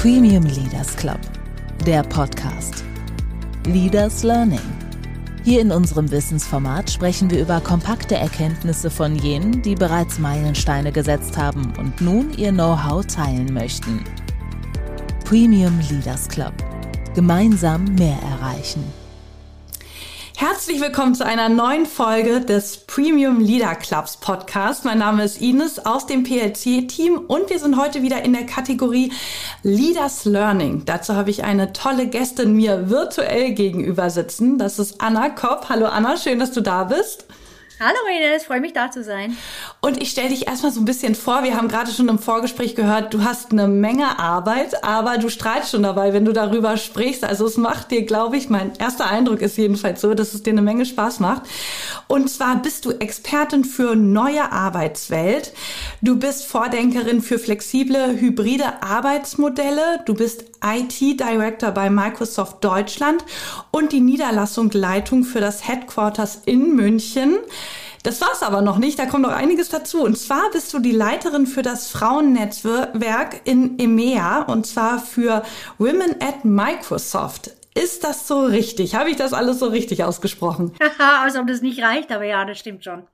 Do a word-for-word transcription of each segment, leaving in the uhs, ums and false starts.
Premium Leaders Club, der Podcast. Leaders Learning. Hier in unserem Wissensformat sprechen wir über kompakte Erkenntnisse von jenen, die bereits Meilensteine gesetzt haben und nun ihr Know-how teilen möchten. Premium Leaders Club. Gemeinsam mehr erreichen. Herzlich willkommen zu einer neuen Folge des Premium Leader Clubs Podcast. Mein Name ist Ines aus dem P L C-Team und wir sind heute wieder in der Kategorie Leaders Learning. Dazu habe ich eine tolle Gästin mir virtuell gegenüber sitzen. Das ist Anna Kopp. Hallo Anna, schön, dass du da bist. Hallo Ines, freue mich da zu sein. Und ich stelle dich erstmal so ein bisschen vor, wir haben gerade schon im Vorgespräch gehört, du hast eine Menge Arbeit, aber du strahlst schon dabei, wenn du darüber sprichst. Also es macht dir, glaube ich, mein erster Eindruck ist jedenfalls so, dass es dir eine Menge Spaß macht. Und zwar bist du Expertin für neue Arbeitswelt. Du bist Vordenkerin für flexible, hybride Arbeitsmodelle. Du bist I T-Director bei Microsoft Deutschland und die Niederlassung Leitung für das Headquarters in München. Das war's aber noch nicht, da kommt noch einiges dazu. Und zwar bist du die Leiterin für das Frauennetzwerk in EMEA und zwar für Women at Microsoft. Ist das so richtig? Habe ich das alles so richtig ausgesprochen? Haha, als ob das nicht reicht, aber ja, das stimmt schon.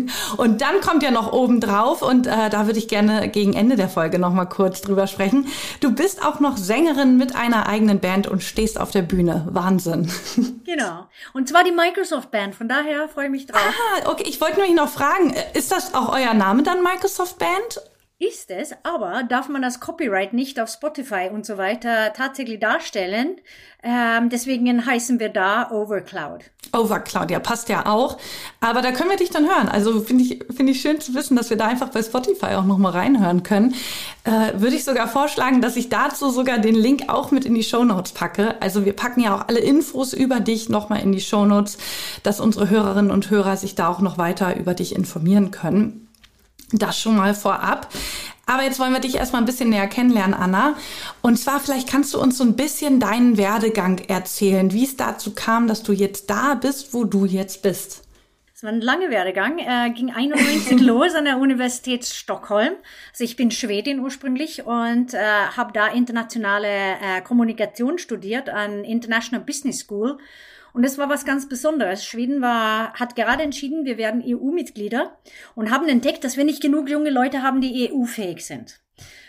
Und dann kommt ja noch oben drauf und äh, da würde ich gerne gegen Ende der Folge noch mal kurz drüber sprechen. Du bist auch noch Sängerin mit einer eigenen Band und stehst auf der Bühne. Wahnsinn. Genau. Und zwar die Microsoft Band, von daher freue ich mich drauf. Ah, okay. Ich wollte nämlich noch fragen, ist das auch euer Name dann, Microsoft Band? Ist es, aber darf man das Copyright nicht auf Spotify und so weiter tatsächlich darstellen. Ähm, deswegen heißen wir da Overcloud. Overcloud, ja, passt ja auch. Aber da können wir dich dann hören. Also finde ich, finde ich schön zu wissen, dass wir da einfach bei Spotify auch nochmal reinhören können. Äh, würde ich sogar vorschlagen, dass ich dazu sogar den Link auch mit in die Shownotes packe. Also wir packen ja auch alle Infos über dich nochmal in die Shownotes, dass unsere Hörerinnen und Hörer sich da auch noch weiter über dich informieren können. Das schon mal vorab. Aber jetzt wollen wir dich erstmal ein bisschen näher kennenlernen, Anna. Und zwar, vielleicht kannst du uns so ein bisschen deinen Werdegang erzählen, wie es dazu kam, dass du jetzt da bist, wo du jetzt bist. Das war ein langer Werdegang. Äh, ging einundneunzig los an der Universität Stockholm. Also ich bin Schwedin ursprünglich und äh, habe da internationale äh, Kommunikation studiert an International Business School. Und das war was ganz Besonderes. Schweden war, hat gerade entschieden, wir werden E U-Mitglieder und haben entdeckt, dass wir nicht genug junge Leute haben, die E U-fähig sind.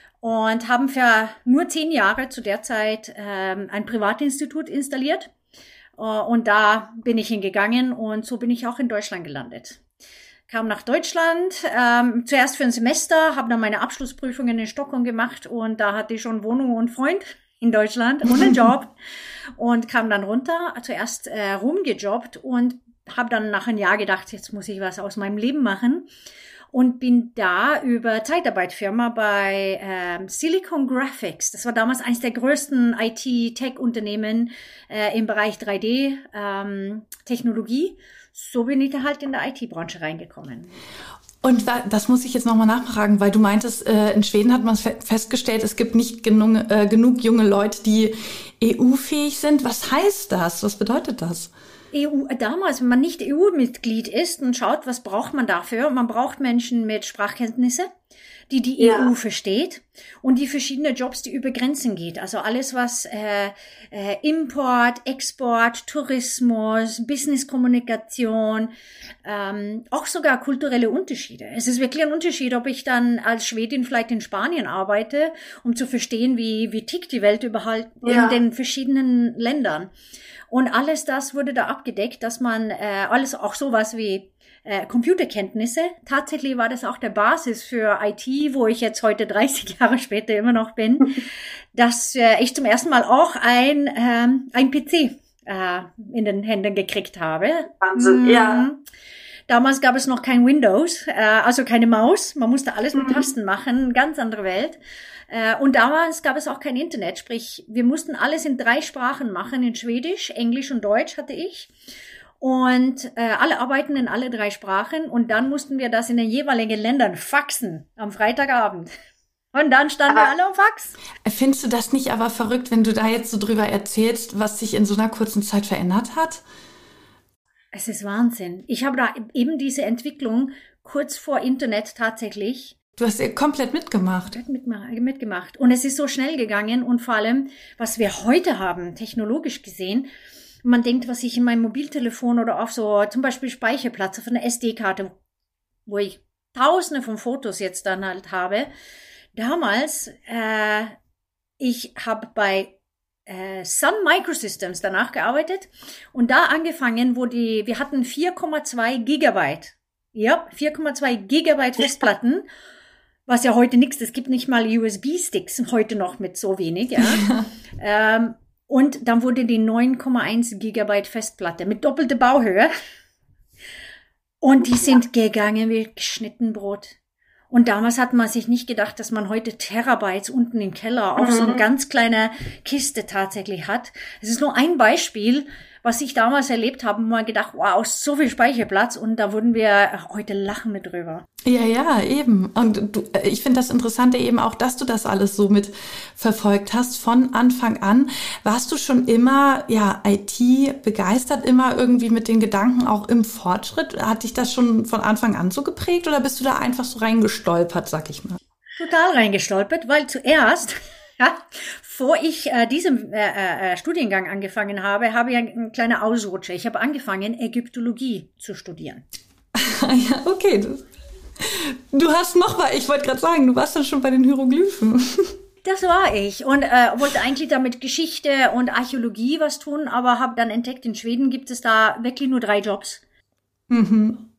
Und haben für nur zehn Jahre zu der Zeit ähm, ein Privatinstitut installiert. Und da bin ich hingegangen und so bin ich auch in Deutschland gelandet. Kam nach Deutschland, ähm, zuerst für ein Semester, habe dann meine Abschlussprüfungen in Stockholm gemacht und da hatte ich schon Wohnung und Freund in Deutschland und einen Job und kam dann runter, zuerst äh, rumgejobbt und habe dann nach einem Jahr gedacht, jetzt muss ich was aus meinem Leben machen und bin da über Zeitarbeitfirma bei ähm, Silicon Graphics. Das war damals eines der größten I T-Tech-Unternehmen äh, im Bereich drei D-Technologie. Ähm, so bin ich da halt in der I T-Branche reingekommen. Und das muss ich jetzt nochmal nachfragen, weil du meintest, äh, in Schweden hat man festgestellt, es gibt nicht genug, äh, genug junge Leute, die E U-fähig sind. Was heißt das? Was bedeutet das? E U, damals, wenn man nicht E U-Mitglied ist und schaut, was braucht man dafür? Man braucht Menschen mit Sprachkenntnisse, die die ja. E U versteht und die verschiedene Jobs, die über Grenzen geht. Also alles, was äh, äh, Import, Export, Tourismus, Business-Kommunikation, ähm, auch sogar kulturelle Unterschiede. Es ist wirklich ein Unterschied, ob ich dann als Schwedin vielleicht in Spanien arbeite, um zu verstehen, wie, wie tickt die Welt überhaupt ja. in den verschiedenen Ländern. Und alles das wurde da abgedeckt, dass man äh, alles auch sowas wie äh, Computerkenntnisse, tatsächlich war das auch der Basis für I T, wo ich jetzt heute dreißig Jahre später immer noch bin, dass äh, ich zum ersten Mal auch ein, ähm, ein P C äh, in den Händen gekriegt habe. Wahnsinn, mhm. ja. Damals gab es noch kein Windows, äh, also keine Maus. Man musste alles mit mhm. Tasten machen, ganz andere Welt. Äh, und damals gab es auch kein Internet, sprich, wir mussten alles in drei Sprachen machen, in Schwedisch, Englisch und Deutsch hatte ich. Und äh, alle arbeiten in alle drei Sprachen und dann mussten wir das in den jeweiligen Ländern faxen am Freitagabend. Und dann standen aber wir alle am Fax. Findest du das nicht aber verrückt, wenn du da jetzt so drüber erzählst, was sich in so einer kurzen Zeit verändert hat? Es ist Wahnsinn. Ich habe da eben diese Entwicklung kurz vor Internet tatsächlich Du hast ja komplett mitgemacht. Mitgemacht. Und es ist so schnell gegangen und vor allem, was wir heute haben, technologisch gesehen, man denkt, was ich in meinem Mobiltelefon oder auf so zum Beispiel Speicherplatz auf einer S D-Karte, wo ich tausende von Fotos jetzt dann halt habe. Damals, äh, ich habe bei äh, Sun Microsystems danach gearbeitet und da angefangen, wo die, wir hatten vier Komma zwei Gigabyte. Ja, vier Komma zwei Gigabyte Festplatten. Was ja heute nichts, es gibt nicht mal U S B-Sticks heute noch mit so wenig, ja. ähm, und dann wurde die neun Komma eins Gigabyte Festplatte mit doppelter Bauhöhe. Und die sind gegangen wie geschnitten Brot. Und damals hat man sich nicht gedacht, dass man heute Terabytes unten im Keller auf so eine ganz kleine Kiste tatsächlich hat. Es ist nur ein Beispiel, was ich damals erlebt habe, und mal gedacht, wow, so viel Speicherplatz, und da wurden wir heute lachen mit drüber. Ja, ja, eben. Und du, ich finde das Interessante eben auch, dass du das alles so mit verfolgt hast von Anfang an. Warst du schon immer, ja, I T begeistert, immer irgendwie mit den Gedanken auch im Fortschritt? Hat dich das schon von Anfang an so geprägt oder bist du da einfach so reingestolpert, sag ich mal? Total reingestolpert, weil zuerst, ja, bevor ich äh, diesen äh, äh, Studiengang angefangen habe, habe ich einen kleinen Ausrutscher. Ich habe angefangen, Ägyptologie zu studieren. Ja, okay. Du, du hast noch mal, ich wollte gerade sagen, du warst dann schon bei den Hieroglyphen. Das war ich und äh, wollte eigentlich damit Geschichte und Archäologie was tun, aber habe dann entdeckt, in Schweden gibt es da wirklich nur drei Jobs. Mhm.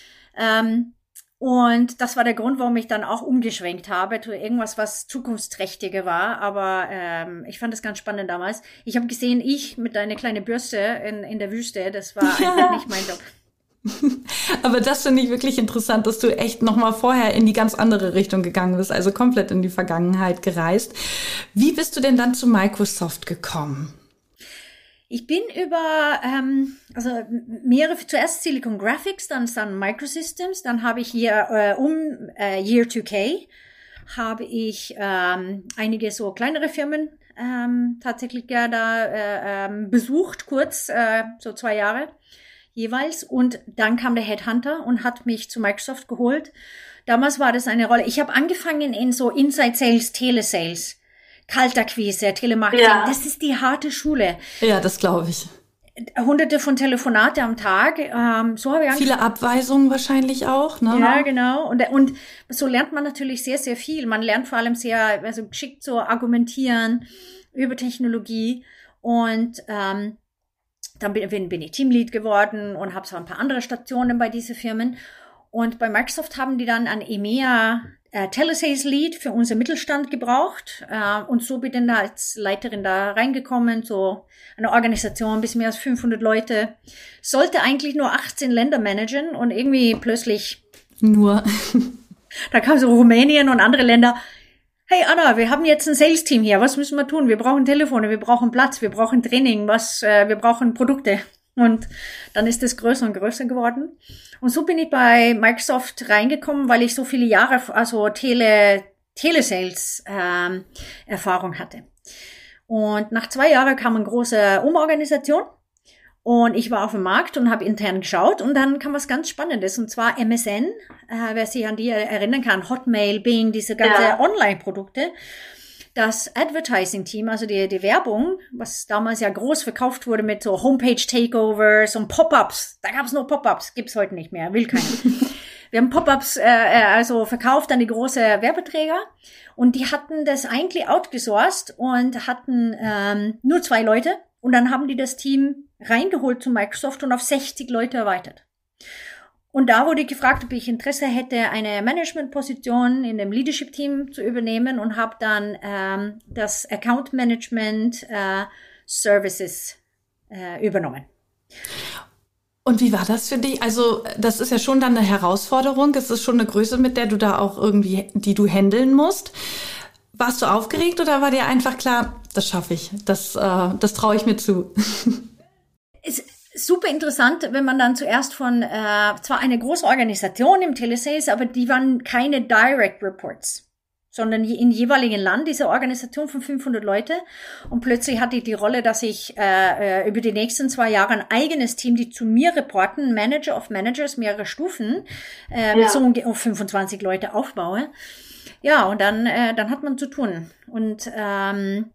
Ähm, Und das war der Grund, warum ich dann auch umgeschwenkt habe zu irgendwas, was zukunftsträchtiger war. Aber ähm, ich fand das ganz spannend damals. Ich habe gesehen, ich mit einer kleinen Bürste in, in der Wüste, das war ja einfach nicht mein Job. Aber das finde ich wirklich interessant, dass du echt noch mal vorher in die ganz andere Richtung gegangen bist, also komplett in die Vergangenheit gereist. Wie bist du denn dann zu Microsoft gekommen? Ich bin über, ähm, also mehrere, zuerst Silicon Graphics, dann Sun Microsystems, dann habe ich hier äh, um äh, Year two K, habe ich ähm, einige so kleinere Firmen ähm, tatsächlich ja da äh, ähm, besucht, kurz, äh, so zwei Jahre jeweils. Und dann kam der Headhunter und hat mich zu Microsoft geholt. Damals war das eine Rolle. Ich habe angefangen in so Inside Sales, Telesales. Kaltakquise, Telemarketing, ja. Das ist die harte Schule. Ja, das glaube ich. Hunderte von Telefonate am Tag. Ähm, so habe ich Viele Abweisungen wahrscheinlich auch, ne? Ja, genau. Und, und so lernt man natürlich sehr, sehr viel. Man lernt vor allem sehr, also geschickt so argumentieren über Technologie. Und ähm, dann bin, bin ich Teamlead geworden und habe so ein paar andere Stationen bei diesen Firmen. Und bei Microsoft haben die dann ein E M E A äh, Telesales Lead für unser Mittelstand gebraucht. Äh, und so bin ich dann als Leiterin da reingekommen, so eine Organisation, bis mehr als fünfhundert Leute. Sollte eigentlich nur achtzehn Länder managen und irgendwie plötzlich nur. Da kam so Rumänien und andere Länder. Hey Anna, wir haben jetzt ein Sales-Team hier. Was müssen wir tun? Wir brauchen Telefone, wir brauchen Platz, wir brauchen Training, was, äh, wir brauchen Produkte. Und dann ist es größer und größer geworden. Und so bin ich bei Microsoft reingekommen, weil ich so viele Jahre, also Tele, Telesales, ähm, Erfahrung hatte. Und nach zwei Jahren kam eine große Umorganisation. Und ich war auf dem Markt und habe intern geschaut. Und dann kam was ganz Spannendes. Und zwar M S N, äh, wer sich an die erinnern kann, Hotmail, Bing, diese ganze ja. Online-Produkte. Das Advertising-Team, also die, die Werbung, was damals ja groß verkauft wurde mit so Homepage-Takeovers und Pop-ups. Da gab es nur Pop-ups, gibt's heute nicht mehr, will keiner. Wir haben Pop-ups äh, also verkauft an die große Werbeträger und die hatten das eigentlich outgesourced und hatten ähm, nur zwei Leute und dann haben die das Team reingeholt zu Microsoft und auf sechzig Leute erweitert. Und da wurde ich gefragt, ob ich Interesse hätte, eine Managementposition in dem Leadership-Team zu übernehmen und habe dann ähm, das Account Management äh, Services äh, übernommen. Und wie war das für dich? Also das ist ja schon dann eine Herausforderung. Es ist schon eine Größe, mit der du da auch irgendwie, die du handeln musst. Warst du aufgeregt oder war dir einfach klar, das schaffe ich, das, äh, das traue ich mir zu? Es super interessant, wenn man dann zuerst von, äh, zwar eine große Organisation im Telesales, aber die waren keine Direct Reports. sondern in jeweiligen Land, diese Organisation von fünfhundert Leute. Und plötzlich hatte ich die Rolle, dass ich äh, über die nächsten zwei Jahre ein eigenes Team, die zu mir reporten, Manager of Managers, mehrere Stufen, äh, ja. mit so um fünfundzwanzig Leute aufbaue. Ja, und dann, äh, dann hat man zu tun. Und ähm,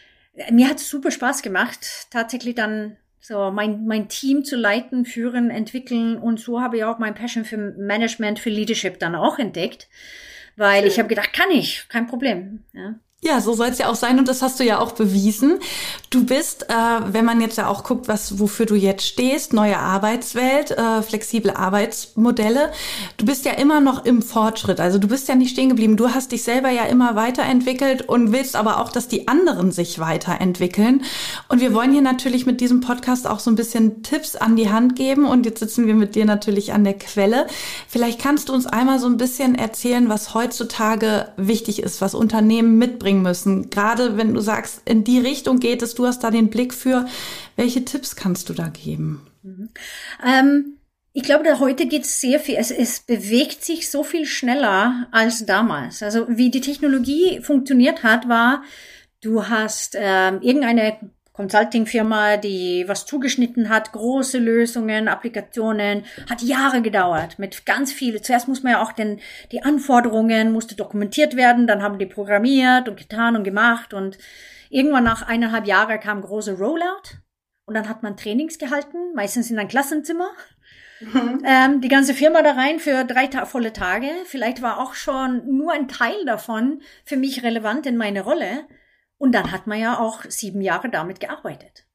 mir hat es super Spaß gemacht, tatsächlich dann so mein mein Team zu leiten, führen, entwickeln. Und so habe ich auch mein Passion für Management, für Leadership dann auch entdeckt. Weil ich habe gedacht, kann ich, kein Problem. Ja. Ja, so soll es ja auch sein und das hast du ja auch bewiesen. Du bist, äh, wenn man jetzt ja auch guckt, was wofür du jetzt stehst, neue Arbeitswelt, äh, flexible Arbeitsmodelle, du bist ja immer noch im Fortschritt. Also du bist ja nicht stehen geblieben. Du hast dich selber ja immer weiterentwickelt und willst aber auch, dass die anderen sich weiterentwickeln. Und wir wollen hier natürlich mit diesem Podcast auch so ein bisschen Tipps an die Hand geben. Und jetzt sitzen wir mit dir natürlich an der Quelle. Vielleicht kannst du uns einmal so ein bisschen erzählen, was heutzutage wichtig ist, was Unternehmen mitbringen müssen. Gerade wenn du sagst, in die Richtung geht es, du hast da den Blick für. Welche Tipps kannst du da geben? Mhm. Ähm, ich glaube, da heute geht es sehr viel, es, es bewegt sich so viel schneller als damals. Also wie die Technologie funktioniert hat, war, du hast ähm, irgendeine Consulting-Firma, die was zugeschnitten hat, große Lösungen, Applikationen, hat Jahre gedauert mit ganz viel. Zuerst muss man ja auch den, die Anforderungen musste dokumentiert werden, dann haben die programmiert und getan und gemacht und irgendwann nach eineinhalb Jahren kam große Rollout und dann hat man Trainings gehalten, meistens in ein Klassenzimmer. Mhm. Ähm, die ganze Firma da rein für drei ta- volle Tage. Vielleicht war auch schon nur ein Teil davon für mich relevant in meine Rolle. Und dann hat man ja auch sieben Jahre damit gearbeitet.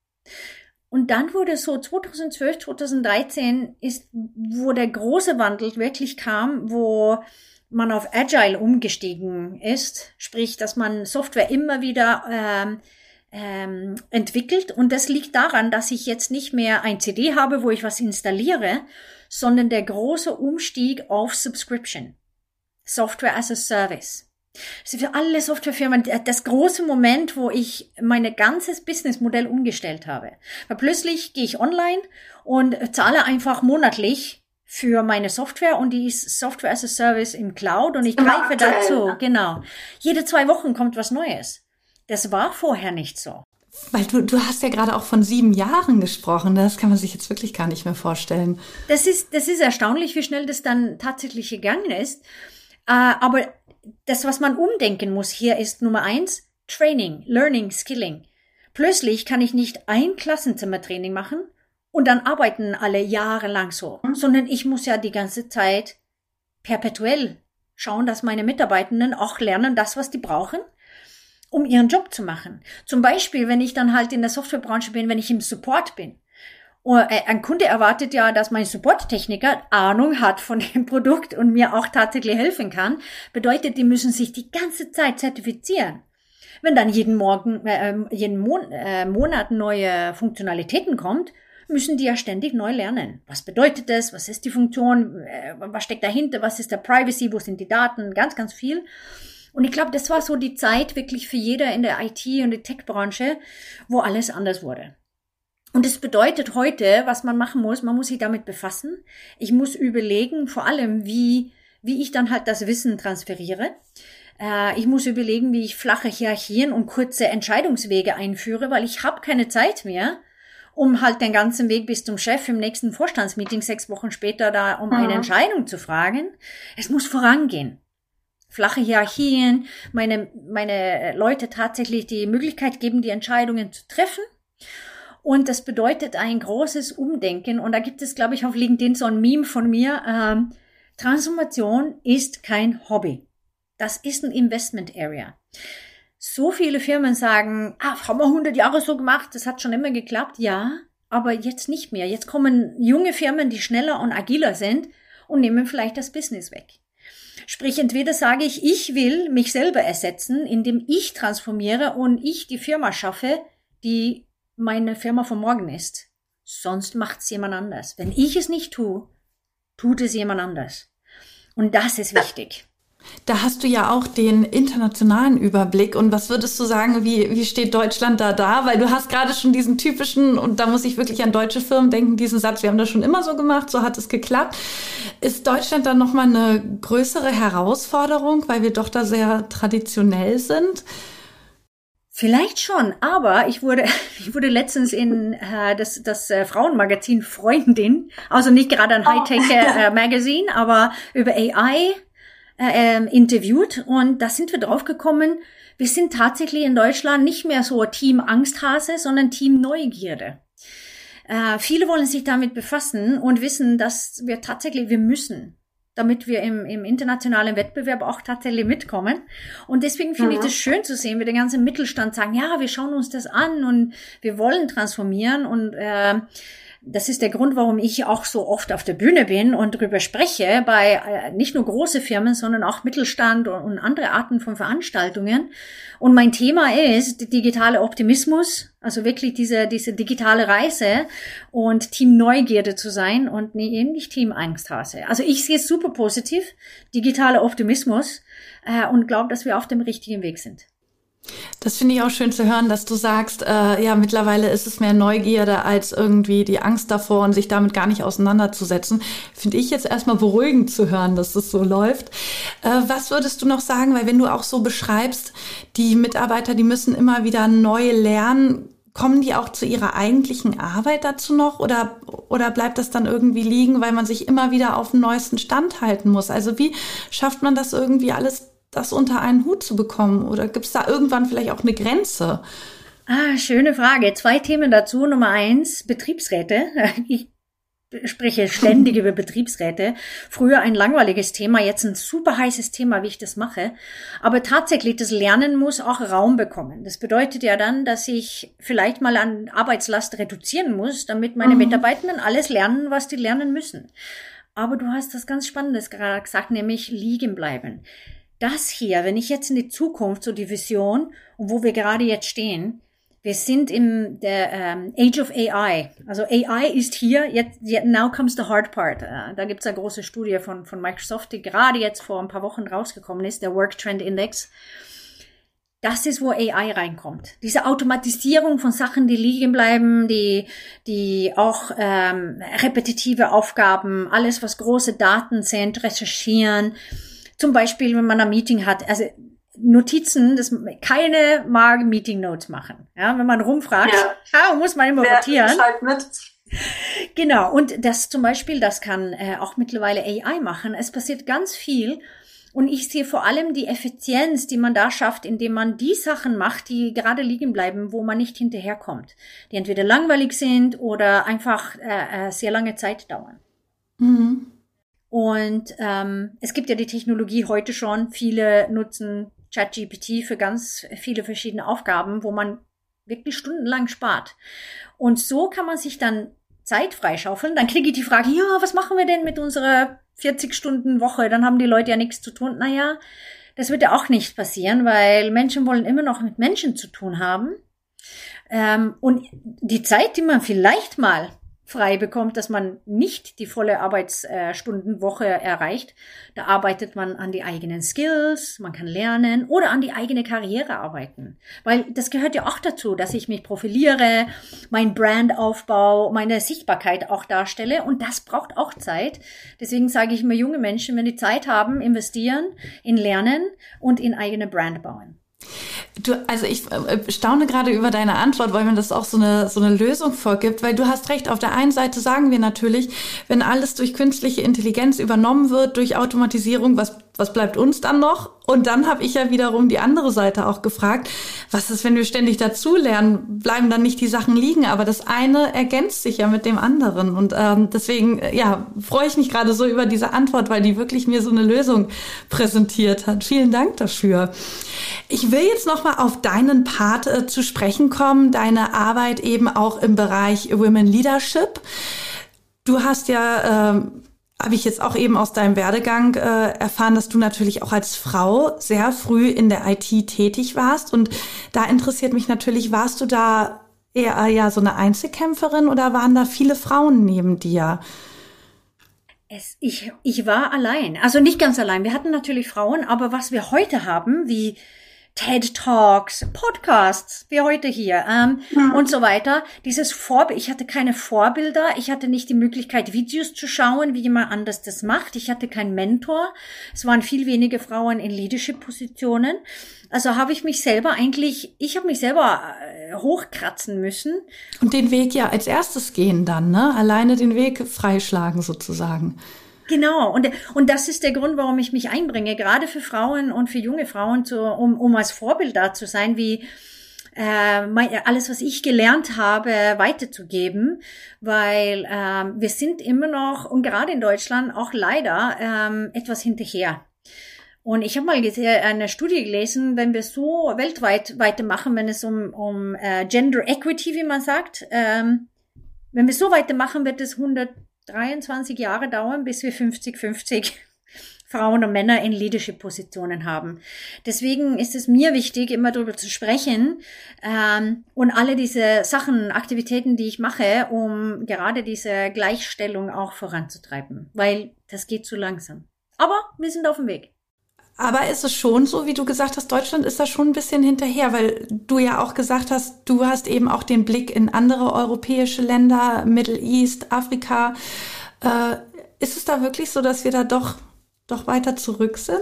Und dann wurde so zweitausendzwölf, zweitausenddreizehn ist, wo der große Wandel wirklich kam, wo man auf Agile umgestiegen ist, sprich, dass man Software immer wieder ähm, ähm, entwickelt. Und das liegt daran, dass ich jetzt nicht mehr ein C D habe, wo ich was installiere, sondern der große Umstieg auf Subscription. Software as a Service. Das ist für alle Softwarefirmen das große Moment, wo ich mein ganzes Businessmodell umgestellt habe. Weil plötzlich gehe ich online und zahle einfach monatlich für meine Software und die ist Software as a Service im Cloud und ich greife dazu. Genau. Jede zwei Wochen kommt was Neues. Das war vorher nicht so. Weil du, du hast ja gerade auch von sieben Jahren gesprochen. Das kann man sich jetzt wirklich gar nicht mehr vorstellen. Das ist, das ist erstaunlich, wie schnell das dann tatsächlich gegangen ist. Äh, aber das, was man umdenken muss hier, ist Nummer eins, Training, Learning, Skilling. Plötzlich kann ich nicht ein Klassenzimmertraining machen und dann arbeiten alle jahrelang so, mhm. sondern ich muss ja die ganze Zeit perpetuell schauen, dass meine Mitarbeitenden auch lernen, das, was die brauchen, um ihren Job zu machen. Zum Beispiel, wenn ich dann halt in der Softwarebranche bin, wenn ich im Support bin. Ein Kunde erwartet ja, dass mein Support-Techniker Ahnung hat von dem Produkt und mir auch tatsächlich helfen kann. Bedeutet, die müssen sich die ganze Zeit zertifizieren. Wenn dann jeden Morgen, äh, jeden Mon- äh, Monat neue Funktionalitäten kommt, müssen die ja ständig neu lernen. Was bedeutet das? Was ist die Funktion? Äh, was steckt dahinter? Was ist der Privacy? Wo sind die Daten? Ganz, ganz viel. Und ich glaube, das war so die Zeit wirklich für jeder in der I T- und der Tech-Branche, wo alles anders wurde. Und das bedeutet heute, was man machen muss, man muss sich damit befassen. Ich muss überlegen, vor allem, wie, wie ich dann halt das Wissen transferiere. Äh, ich muss überlegen, wie ich flache Hierarchien und kurze Entscheidungswege einführe, weil ich habe keine Zeit mehr, um halt den ganzen Weg bis zum Chef im nächsten Vorstandsmeeting sechs Wochen später da um mhm. eine Entscheidung zu fragen. Es muss vorangehen. Flache Hierarchien, meine, meine Leute tatsächlich die Möglichkeit geben, die Entscheidungen zu treffen. Und das bedeutet ein großes Umdenken. Und da gibt es, glaube ich, auf LinkedIn so ein Meme von mir. Ähm, Transformation ist kein Hobby. Das ist ein Investment Area. So viele Firmen sagen, ah, haben wir hundert Jahre so gemacht, das hat schon immer geklappt. Ja, aber jetzt nicht mehr. Jetzt kommen junge Firmen, die schneller und agiler sind und nehmen vielleicht das Business weg. Sprich, entweder sage ich, ich will mich selber ersetzen, indem ich transformiere und ich die Firma schaffe, die meine Firma von morgen ist. Sonst macht's jemand anders. Wenn ich es nicht tue, tut es jemand anders. Und das ist wichtig. Da hast du ja auch den internationalen Überblick. Und was würdest du sagen, wie, wie steht Deutschland da da? Weil du hast gerade schon diesen typischen, und da muss ich wirklich an deutsche Firmen denken, diesen Satz, wir haben das schon immer so gemacht, so hat es geklappt. Ist Deutschland dann nochmal eine größere Herausforderung, weil wir doch da sehr traditionell sind? Vielleicht schon, aber ich wurde ich wurde letztens in äh, das das äh, Frauenmagazin Freundin, also nicht gerade ein Hightech äh, Magazine, aber über A I äh, äh, interviewt, und da sind wir drauf gekommen, wir sind tatsächlich in Deutschland nicht mehr so Team Angsthase, sondern Team Neugierde. Äh, viele wollen sich damit befassen und wissen, dass wir tatsächlich, wir müssen, damit wir im, im internationalen Wettbewerb auch tatsächlich mitkommen. Und deswegen finde ja. ich das schön zu sehen, wie der ganze Mittelstand sagen, ja, wir schauen uns das an und wir wollen transformieren. Und äh, das ist der Grund, warum ich auch so oft auf der Bühne bin und darüber spreche, bei äh, nicht nur große Firmen, sondern auch Mittelstand und, und andere Arten von Veranstaltungen. Und mein Thema ist digitale Optimismus, also wirklich diese diese digitale Reise und Team Neugierde zu sein und nee, eben nicht Team Angsthase. Also ich sehe es super positiv, digitaler Optimismus, äh, und glaube, dass wir auf dem richtigen Weg sind. Das finde ich auch schön zu hören, dass du sagst, äh, ja, mittlerweile ist es mehr Neugierde als irgendwie die Angst davor und sich damit gar nicht auseinanderzusetzen. Finde ich jetzt erstmal beruhigend zu hören, dass das so läuft. Äh, was würdest du noch sagen, weil wenn du auch so beschreibst, die Mitarbeiter, die müssen immer wieder neu lernen, kommen die auch zu ihrer eigentlichen Arbeit dazu noch oder, oder bleibt das dann irgendwie liegen, weil man sich immer wieder auf den neuesten Stand halten muss? Also wie schafft man das irgendwie alles, das unter einen Hut zu bekommen? Oder gibt es da irgendwann vielleicht auch eine Grenze? Ah, schöne Frage. Zwei Themen dazu. Nummer eins, Betriebsräte. Ich spreche ständig über Betriebsräte. Früher ein langweiliges Thema, jetzt ein super heißes Thema, wie ich das mache. Aber tatsächlich, das Lernen muss auch Raum bekommen. Das bedeutet ja dann, dass ich vielleicht mal an Arbeitslast reduzieren muss, damit meine mhm. Mitarbeitenden alles lernen, was die lernen müssen. Aber du hast das ganz Spannendes gerade gesagt, nämlich liegen bleiben. Das hier, wenn ich jetzt in die Zukunft, so die Vision, und wo wir gerade jetzt stehen, wir sind im der ähm, Age of A I. Also A I ist hier, jetzt yet now comes the hard part. Uh, da gibt's eine große Studie von von Microsoft, die gerade jetzt vor ein paar Wochen rausgekommen ist, der Work Trend Index. Das ist, wo A I reinkommt. Diese Automatisierung von Sachen, die liegen bleiben, die die auch ähm, repetitive Aufgaben, alles, was große Daten sind, recherchieren. Zum Beispiel, wenn man ein Meeting hat, also Notizen, das, keine mag Meeting Notes machen. Ja, wenn man rumfragt, ja. ah, muss man immer rotieren. Mit. Genau. Und das zum Beispiel, das kann äh, auch mittlerweile A I machen. Es passiert ganz viel. Und ich sehe vor allem die Effizienz, die man da schafft, indem man die Sachen macht, die gerade liegen bleiben, wo man nicht hinterherkommt. Die entweder langweilig sind oder einfach äh, äh, sehr lange Zeit dauern. Mhm. Und ähm, es gibt ja die Technologie heute schon. Viele nutzen ChatGPT für ganz viele verschiedene Aufgaben, wo man wirklich stundenlang spart. Und so kann man sich dann Zeit freischaufeln. Dann kriege ich die Frage, ja, was machen wir denn mit unserer vierzig-Stunden-Woche? Dann haben die Leute ja nichts zu tun. Naja, das wird ja auch nicht passieren, weil Menschen wollen immer noch mit Menschen zu tun haben. Ähm, und die Zeit, die man vielleicht mal frei bekommt, dass man nicht die volle Arbeitsstundenwoche erreicht. Da arbeitet man an die eigenen Skills, man kann lernen oder an die eigene Karriere arbeiten. Weil das gehört ja auch dazu, dass ich mich profiliere, mein Brandaufbau, meine Sichtbarkeit auch darstelle, und das braucht auch Zeit. Deswegen sage ich immer, junge Menschen, wenn die Zeit haben, investieren in Lernen und in eigene Brand bauen. Du, also ich äh, staune gerade über deine Antwort, weil mir das auch so eine so eine Lösung vorgibt, weil du hast recht, auf der einen Seite sagen wir natürlich, wenn alles durch künstliche Intelligenz übernommen wird, durch Automatisierung, was was bleibt uns dann noch? Und dann habe ich ja wiederum die andere Seite auch gefragt, was ist, wenn wir ständig dazulernen, bleiben dann nicht die Sachen liegen, aber das eine ergänzt sich ja mit dem anderen, und ähm, deswegen ja freue ich mich gerade so über diese Antwort, weil die wirklich mir so eine Lösung präsentiert hat. Vielen Dank dafür. Ich will jetzt noch mal auf deinen Part äh, zu sprechen kommen, deine Arbeit eben auch im Bereich Women Leadership. Du hast ja ähm, habe ich jetzt auch eben aus deinem Werdegang äh, erfahren, dass du natürlich auch als Frau sehr früh in der I T tätig warst. Und da interessiert mich natürlich, warst du da eher ja so eine Einzelkämpferin oder waren da viele Frauen neben dir? Es, ich, ich war allein. Also nicht ganz allein. Wir hatten natürlich Frauen, aber was wir heute haben, wie TED Talks, Podcasts, wie heute hier, ähm, ja. und so weiter. Dieses Vorbild, ich hatte keine Vorbilder, ich hatte nicht die Möglichkeit, Videos zu schauen, wie jemand anders das macht. Ich hatte keinen Mentor. Es waren viel weniger Frauen in Leadership-Positionen. Also habe ich mich selber eigentlich, ich habe mich selber äh, hochkratzen müssen. Und den Weg ja als erstes gehen dann, ne? Alleine den Weg freischlagen sozusagen. Genau, und und das ist der Grund, warum ich mich einbringe, gerade für Frauen und für junge Frauen, zu, um um als Vorbild da zu sein, wie äh, mein, alles, was ich gelernt habe, weiterzugeben, weil ähm, wir sind immer noch, und gerade in Deutschland auch leider, ähm, etwas hinterher. Und ich habe mal eine Studie gelesen, wenn wir so weltweit weitermachen, wenn es um um äh, Gender Equity, wie man sagt, ähm, wenn wir so weitermachen, wird es hundertdreiundzwanzig Jahre dauern, bis wir fünfzig fünfzig Frauen und Männer in Leadership-Positionen haben. Deswegen ist es mir wichtig, immer darüber zu sprechen ähm, und alle diese Sachen, Aktivitäten, die ich mache, um gerade diese Gleichstellung auch voranzutreiben, weil das geht zu langsam. Aber wir sind auf dem Weg. Aber ist es schon so, wie du gesagt hast, Deutschland ist da schon ein bisschen hinterher, weil du ja auch gesagt hast, du hast eben auch den Blick in andere europäische Länder, Middle East, Afrika. Äh, ist es da wirklich so, dass wir da doch, doch weiter zurück sind?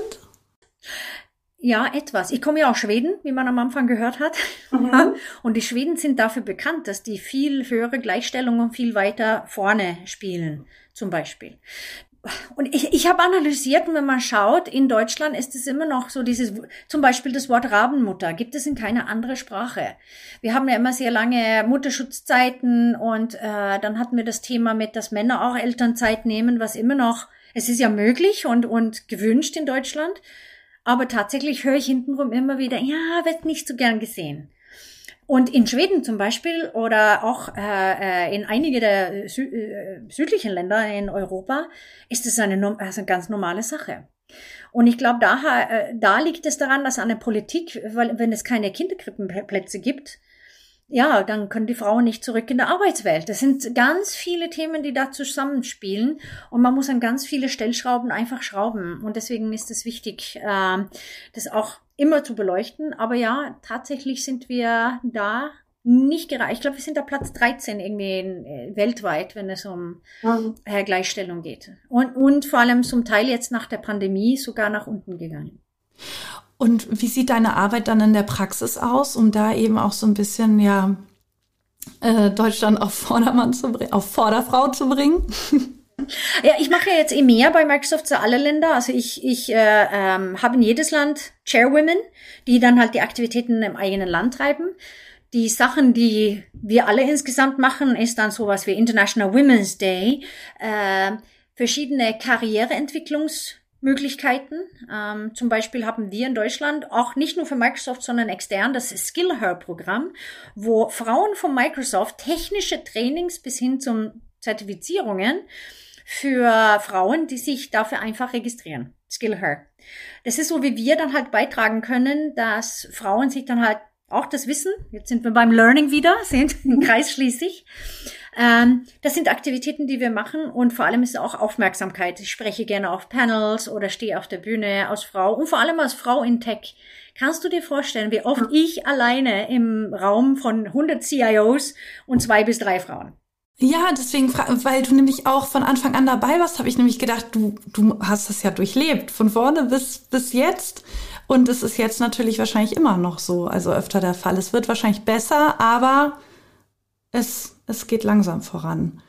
Ja, etwas. Ich komme ja aus Schweden, wie man am Anfang gehört hat. Mhm. Und die Schweden sind dafür bekannt, dass die viel höhere Gleichstellung und viel weiter vorne spielen, zum Beispiel. Und ich, ich habe analysiert, und wenn man schaut, in Deutschland ist es immer noch so dieses, zum Beispiel das Wort Rabenmutter, gibt es in keiner anderen Sprache. Wir haben ja immer sehr lange Mutterschutzzeiten und äh, dann hatten wir das Thema mit, dass Männer auch Elternzeit nehmen, was immer noch, es ist ja möglich und und gewünscht in Deutschland, aber tatsächlich höre ich hintenrum immer wieder, ja, wird nicht so gern gesehen. Und in Schweden zum Beispiel oder auch äh, in einige der sü- äh, südlichen Länder in Europa ist es eine, also eine ganz normale Sache. Und ich glaube, da, äh, da liegt es daran, dass an der Politik, weil wenn es keine Kinderkrippenplätze gibt, ja, dann können die Frauen nicht zurück in der Arbeitswelt. Das sind ganz viele Themen, die da zusammenspielen und man muss an ganz viele Stellschrauben einfach schrauben. Und deswegen ist es wichtig, äh, das auch immer zu beleuchten. Aber ja, tatsächlich sind wir da nicht gereicht. Ich glaube, wir sind da Platz dreizehn irgendwie in, äh, weltweit, wenn es um äh, Gleichstellung geht. Und, und vor allem zum Teil jetzt nach der Pandemie sogar nach unten gegangen. Und wie sieht deine Arbeit dann in der Praxis aus, um da eben auch so ein bisschen, ja, äh, Deutschland auf Vordermann zu bringen, auf Vorderfrau zu bringen? Ja, ich mache ja jetzt E M E A bei Microsoft für alle Länder. Also ich, ich äh, ähm, habe in jedes Land Chairwomen, die dann halt die Aktivitäten im eigenen Land treiben. Die Sachen, die wir alle insgesamt machen, ist dann sowas wie International Women's Day, äh, verschiedene Karriereentwicklungs Möglichkeiten. Ähm, zum Beispiel haben wir in Deutschland auch nicht nur für Microsoft, sondern extern das Skill-Her-Programm, wo Frauen von Microsoft technische Trainings bis hin zum Zertifizierungen für Frauen, die sich dafür einfach registrieren. Skill-Her. Das ist so, wie wir dann halt beitragen können, dass Frauen sich dann halt auch das Wissen, jetzt sind wir beim Learning wieder, sind im Kreis schließlich. Ähm, das sind Aktivitäten, die wir machen und vor allem ist es auch Aufmerksamkeit. Ich spreche gerne auf Panels oder stehe auf der Bühne als Frau und vor allem als Frau in Tech. Kannst du dir vorstellen, wie oft ich alleine im Raum von hundert C I Os und zwei bis drei Frauen? Ja, deswegen, weil du nämlich auch von Anfang an dabei warst, habe ich nämlich gedacht, du du hast das ja durchlebt, von vorne bis bis jetzt. Und es ist jetzt natürlich wahrscheinlich immer noch so, also öfter der Fall. Es wird wahrscheinlich besser, aber es es geht langsam voran.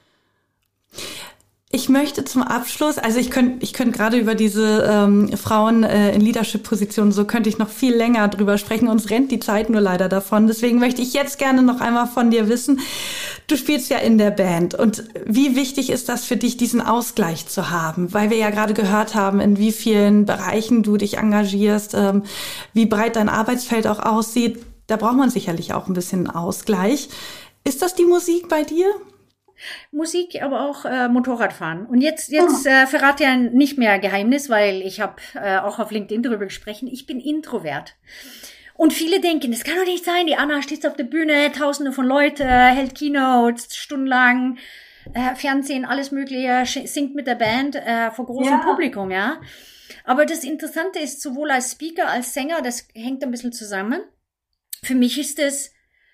Ich möchte zum Abschluss, also ich könnte ich könnte gerade über diese ähm, Frauen äh, in Leadership-Positionen, so könnte ich noch viel länger drüber sprechen. Uns rennt die Zeit nur leider davon. Deswegen möchte ich jetzt gerne noch einmal von dir wissen, du spielst ja in der Band. Und wie wichtig ist das für dich, diesen Ausgleich zu haben? Weil wir ja gerade gehört haben, in wie vielen Bereichen du dich engagierst, ähm, wie breit dein Arbeitsfeld auch aussieht. Da braucht man sicherlich auch ein bisschen Ausgleich. Ist das die Musik bei dir? Musik, aber auch äh, Motorradfahren. Und jetzt jetzt äh, verrate ja nicht mehr Geheimnis, weil ich habe äh, auch auf LinkedIn darüber gesprochen. Ich bin Introvert. Und viele denken, das kann doch nicht sein. Die Anna steht auf der Bühne, Tausende von Leuten, hält Keynotes stundenlang. äh, Fernsehen, alles Mögliche, singt mit der Band äh, vor großem Ja. Publikum, ja. Aber das Interessante ist, sowohl als Speaker als Sänger, das hängt ein bisschen zusammen. Für mich ist es,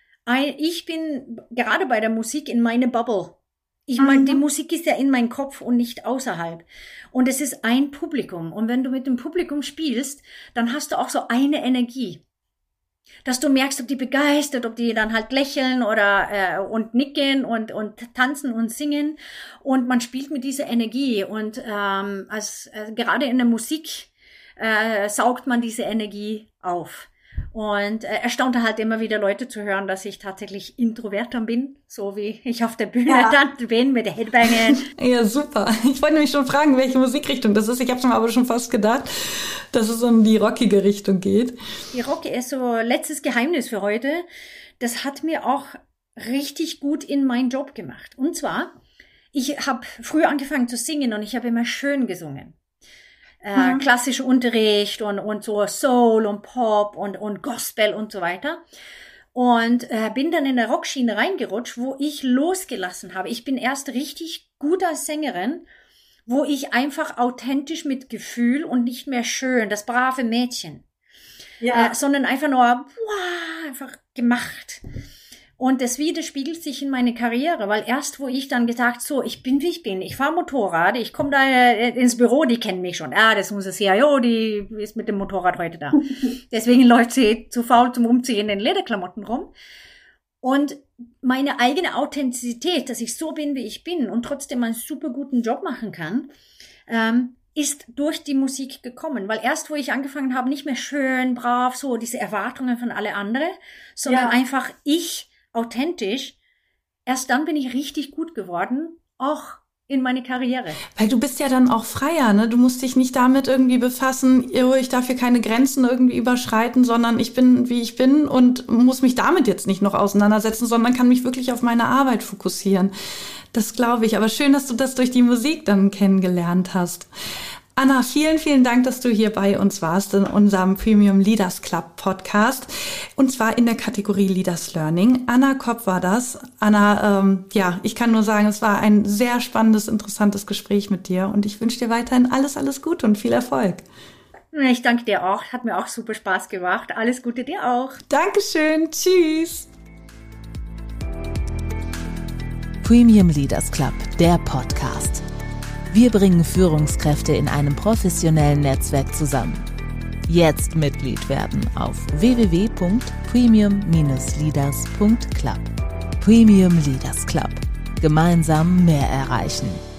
ich bin gerade bei der Musik in meine Bubble. Ich meine, Mhm. die Musik ist ja in meinem Kopf und nicht außerhalb. Und es ist ein Publikum. Und wenn du mit dem Publikum spielst, dann hast du auch so eine Energie. Dass du merkst, ob die begeistert, ob die dann halt lächeln oder äh, und nicken und und tanzen und singen. Und man spielt mit dieser Energie. Und ähm, als äh, gerade in der Musik äh, saugt man diese Energie auf. Und äh, erstaunte halt immer wieder Leute zu hören, dass ich tatsächlich introverter bin, so wie ich auf der Bühne Ja. dann bin mit der Headbanging. Ja, super. Ich wollte nämlich schon fragen, welche Musikrichtung das ist. Ich habe es mir aber schon fast gedacht, dass es um die rockige Richtung geht. Die Rock ist so letztes Geheimnis für heute. Das hat mir auch richtig gut in meinen Job gemacht. Und zwar, ich habe früher angefangen zu singen und ich habe immer schön gesungen. Äh, Mhm. klassischer Unterricht und, und so Soul und Pop und, und Gospel und so weiter. Und äh, bin dann in der Rockschiene reingerutscht, wo ich losgelassen habe. Ich bin erst richtig gut als Sängerin, wo ich einfach authentisch mit Gefühl und nicht mehr schön, das brave Mädchen, äh, sondern einfach nur wow, einfach gemacht. Und das widerspiegelt sich in meine Karriere, weil erst, wo ich dann gesagt, so, ich bin, wie ich bin, ich fahre Motorrad, ich komme da äh, ins Büro, die kennen mich schon. Ah, das muss es ja, jo, die ist mit dem Motorrad heute da. Deswegen läuft sie zu faul zum Umziehen in Lederklamotten rum. Und meine eigene Authentizität, dass ich so bin, wie ich bin und trotzdem einen super guten Job machen kann, ähm, ist durch die Musik gekommen. Weil erst, wo ich angefangen habe, nicht mehr schön, brav, so diese Erwartungen von alle anderen, sondern Ja. einfach ich, authentisch, erst dann bin ich richtig gut geworden, auch in meine Karriere. Weil du bist ja dann auch freier, ne? Du musst dich nicht damit irgendwie befassen, oh, ich darf hier keine Grenzen irgendwie überschreiten, sondern ich bin, wie ich bin und muss mich damit jetzt nicht noch auseinandersetzen, sondern kann mich wirklich auf meine Arbeit fokussieren. Das glaube ich. Aber schön, dass du das durch die Musik dann kennengelernt hast. Anna, vielen, vielen Dank, dass du hier bei uns warst in unserem Premium Leaders Club Podcast. Und zwar in der Kategorie Leaders Learning. Anna Kopp war das. Anna, ähm, ja, ich kann nur sagen, es war ein sehr spannendes, interessantes Gespräch mit dir. Und ich wünsche dir weiterhin alles, alles Gute und viel Erfolg. Ich danke dir auch. Hat mir auch super Spaß gemacht. Alles Gute dir auch. Dankeschön. Tschüss. Premium Leaders Club, der Podcast. Wir bringen Führungskräfte in einem professionellen Netzwerk zusammen. Jetzt Mitglied werden auf w w w punkt premium Bindestrich leaders punkt club. Premium Leaders Club. Gemeinsam mehr erreichen.